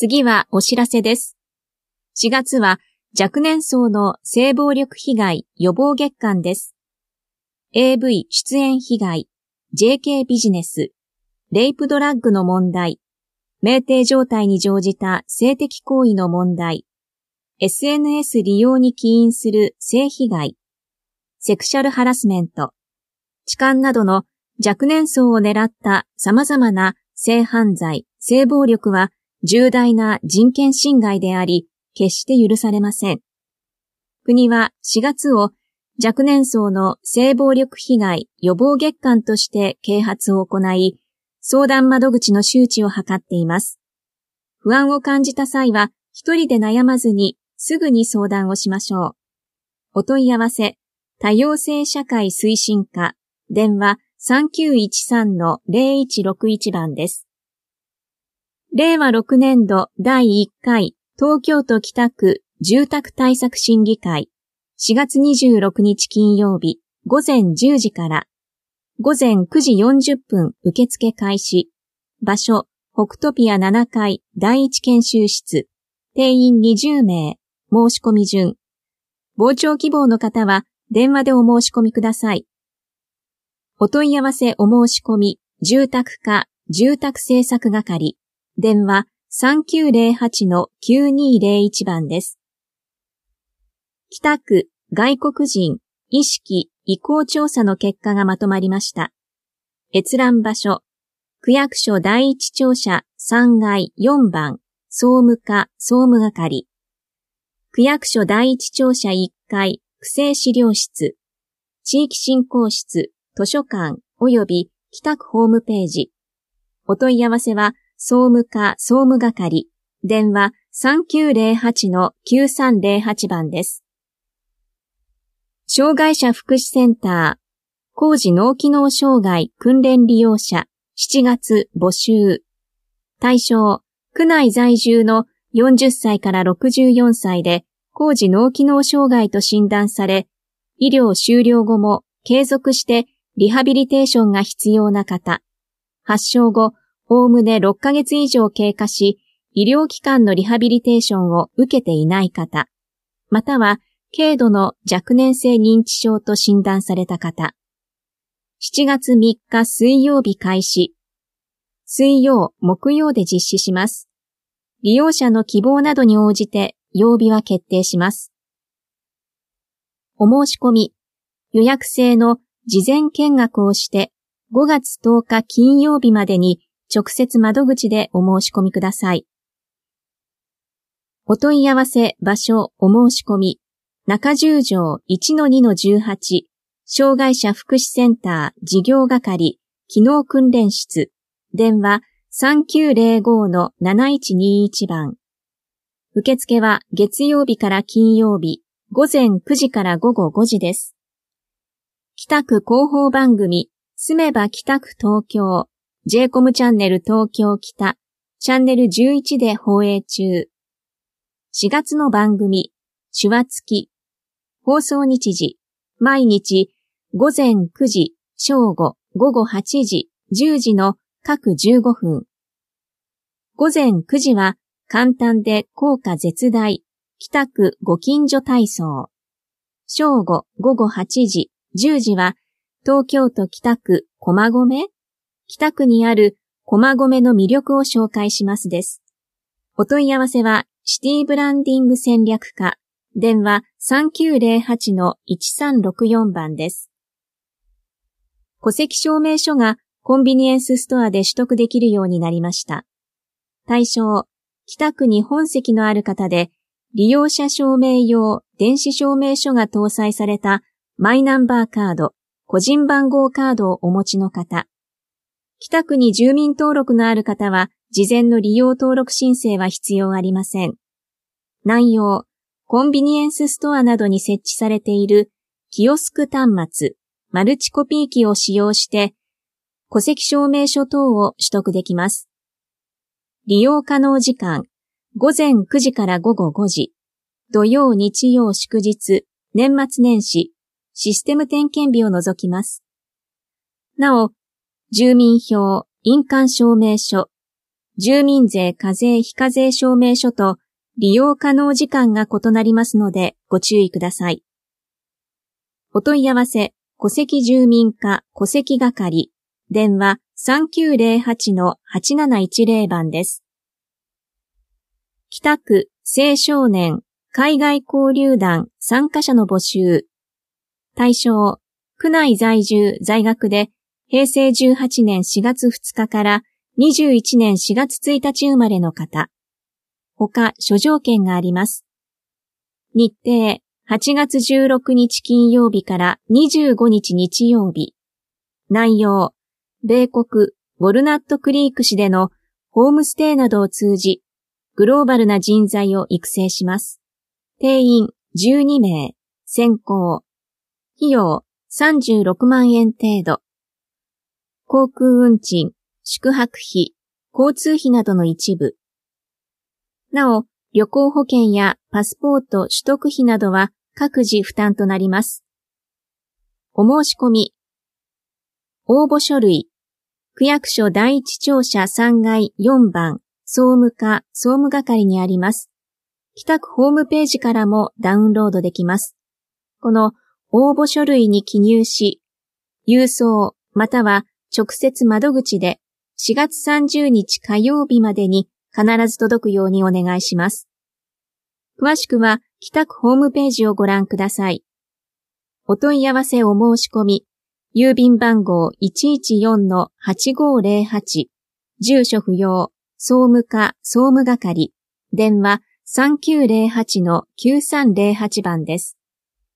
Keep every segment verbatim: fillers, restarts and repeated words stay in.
次はお知らせです。しがつは若年層の性暴力被害予防月間です。エーブイ 出演被害、ジェーケー ビジネス、レイプドラッグの問題、酩酊状態に乗じた性的行為の問題、エスエヌエス 利用に起因する性被害、セクシャルハラスメント、痴漢などの若年層を狙った様々な性犯罪、性暴力は重大な人権侵害であり、決して許されません。国はしがつを若年層の性暴力被害予防月間として啓発を行い、相談窓口の周知を図っています。不安を感じた際は、一人で悩まずにすぐに相談をしましょう。お問い合わせ、多様性社会推進課、電話 さんきゅういちさんのゼロいちろくいち 番です。れいわろくねんどだいいっかい東京都北区住宅対策審議会しがつにじゅうろくにち金曜日午前じゅうじから午前くじよんじゅっぷん受付開始。場所北トピアななかいだいいち研修室。定員にじゅうめい。申し込み順。傍聴希望の方は電話でお申し込みください。お問い合わせお申し込み住宅課住宅政策係。電話 さんきゅうゼロはちのきゅうにゼロいち 番です。北区外国人意識意向調査の結果がまとまりました。閲覧場所、区役所第一庁舎さんがいよんばん、総務課総務係。区役所第一庁舎いっかい、区政資料室、地域振興室、図書館及び北区ホームページ。お問い合わせは、総務課総務係、電話 さんきゅうゼロはちのきゅうさんゼロはち 番です。障害者福祉センター、高次脳機能障害訓練利用者、しちがつ募集。対象、区内在住のよんじゅっさいからろくじゅうよんさいで、高次脳機能障害と診断され、医療終了後も継続してリハビリテーションが必要な方、発症後、おおむねろっかげつ以上経過し、医療機関のリハビリテーションを受けていない方、または軽度の若年性認知症と診断された方。しちがつみっか水曜日開始。水曜、木曜で実施します。利用者の希望などに応じて曜日は決定します。お申し込み、予約制の事前見学をしてごがつとおか金曜日までに直接窓口でお申し込みください。お問い合わせ場所お申し込み、中十条 いちのにのじゅうはち 障害者福祉センター事業係機能訓練室、電話 さんきゅうゼロごのなないちにいち 番。受付は月曜日から金曜日、午前くじから午後ごじです。北区広報番組、住めば北区東京、ジェイコム チャンネル東京北、チャンネルじゅういちで放映中。しがつの番組、手話付き。放送日時、毎日、午前くじ、正午、午後はちじ、じゅうじの各じゅうごふん。午前くじは、簡単で効果絶大、北区ご近所体操。正午、午後はちじ、じゅうじは、東京都北区駒込、北区にある駒込の魅力を紹介しますです。お問い合わせは、シティブランディング戦略課、電話 さんきゅうゼロはちのいちさんろくよん 番です。戸籍証明書がコンビニエンスストアで取得できるようになりました。対象、北区に本籍のある方で、利用者証明用電子証明書が搭載されたマイナンバーカード、個人番号カードをお持ちの方。北区に住民登録のある方は、事前の利用登録申請は必要ありません。内容、コンビニエンスストアなどに設置されているキオスク端末、マルチコピー機を使用して、戸籍証明書等を取得できます。利用可能時間、午前くじから午後ごじ、土曜日曜祝日、年末年始、システム点検日を除きます。なお、住民票、印鑑証明書、 住民税課税非課税証明書と利用可能時間が異なりますのでご注意ください。お問い合わせ、戸籍住民課戸籍係、電話 さんきゅうゼロはち はちなないちゼロ 番です。北区青少年海外交流団参加者の募集。対象、区内在住在学でへいせいじゅうはちねんしがつふつかからにじゅういちねんしがつついたち生まれの方。他諸条件があります。日程、はちがつじゅうろくにち金曜日からにじゅうごにち日曜日。内容、米国ウォルナットクリーク市でのホームステイなどを通じ、グローバルな人材を育成します。定員じゅうにめい、選考。費用さんじゅうろくまんえん程度。航空運賃、宿泊費、交通費などの一部。なお、旅行保険やパスポート取得費などは各自負担となります。お申し込み。応募書類。区役所第一庁舎さんがいよんばん、総務課総務係にあります。北区ホームページからもダウンロードできます。この応募書類に記入し、郵送または直接窓口でしがつさんじゅうにち火曜日までに必ず届くようにお願いします。詳しくは北区ホームページをご覧ください。お問い合わせお申し込み、郵便番号 いちいちよんのはちごーぜろはち、住所不要、総務課総務係、電話 さんきゅうゼロはちのきゅうさんゼロはち 番です。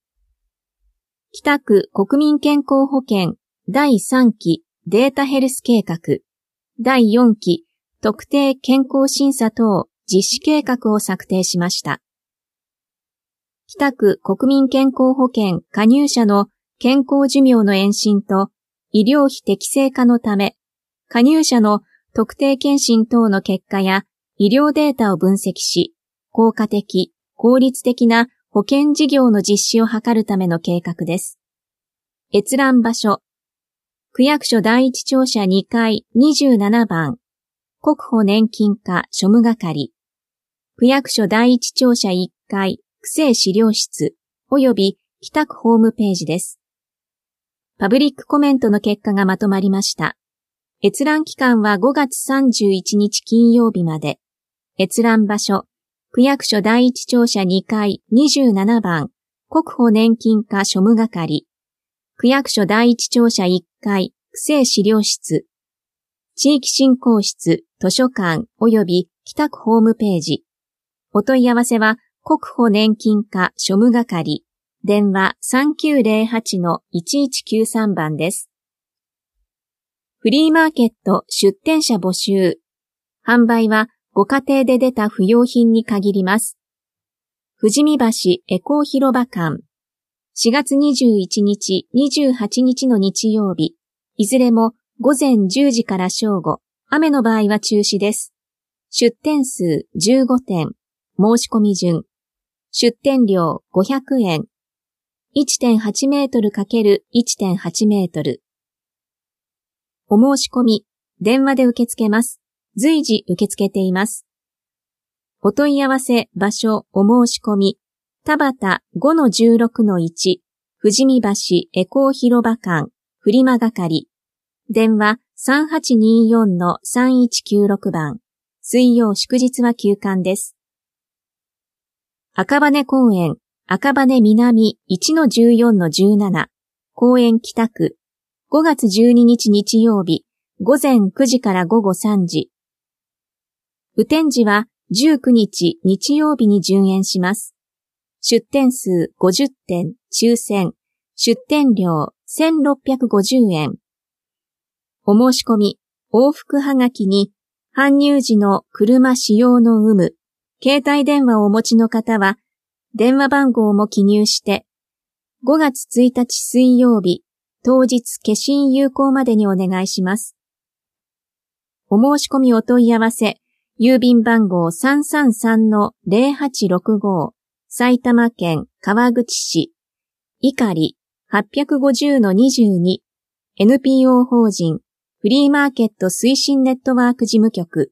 北区国民健康保険だいさんきデータヘルス計画、だいよんき特定健康審査等実施計画を策定しました。北区国民健康保険加入者の健康寿命の延伸と医療費適正化のため、加入者の特定健診等の結果や医療データを分析し、効果的、効率的な保険事業の実施を図るための計画です。閲覧場所。区役所第一庁舎にかいにじゅうななばん、国保年金課庶務係。区役所第一庁舎いっかい、区政資料室、及び北区ホームページです。パブリックコメントの結果がまとまりました。閲覧期間はごがつさんじゅういちにち金曜日まで。閲覧場所、区役所第一庁舎にかいにじゅうななばん、国保年金課庶務係。区役所第一庁舎いっかい、区政資料室。地域振興室、図書館及び北区ホームページ。お問い合わせは国保年金課庶務係。電話 さんきゅうゼロはちのいちいちきゅうさん 番です。フリーマーケット出店者募集。販売はご家庭で出た不用品に限ります。富士見橋エコー広場館。しがつにじゅういちにち、にじゅうはちにちの日曜日。いずれもごぜんじゅうじから正午。雨の場合は中止です。出店数じゅうごてん。申し込み順。出店料ごひゃくえん。いってんはちメートル×いってんはちメートル。お申し込み、電話で受け付けます。随時受け付けています。お問い合わせ、場所、お申し込み、田端 ごのじゅうろくのいち、富士見橋エコー広場館、フリマ係。電話 さんはちによんのさんいちきゅうろく 番。水曜祝日は休館です。赤羽公園、赤羽南 いちのじゅうよんのじゅうなな、公園北区、ごがつじゅうににち日曜日、ごぜんくじからごごさんじ。雨天時はじゅうくにち日曜日に順延します。出店数ごじゅってん、抽選、出店料せんろっぴゃくごじゅうえん。お申し込み、往復はがきに、搬入時の車使用の有無、携帯電話をお持ちの方は、電話番号も記入して、ごがつついたち水曜日、当日消印有効までにお願いします。お申し込みお問い合わせ、郵便番号 さんさんさんのゼロはちろくご、埼玉県川口市、いかり はっぴゃくごじゅうのにじゅうに、エヌピーオー 法人フリーマーケット推進ネットワーク事務局、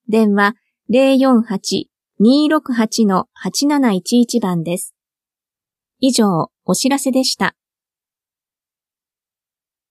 電話 ゼロよんはち にーろくはち はちなないちいち 番です。以上、お知らせでした。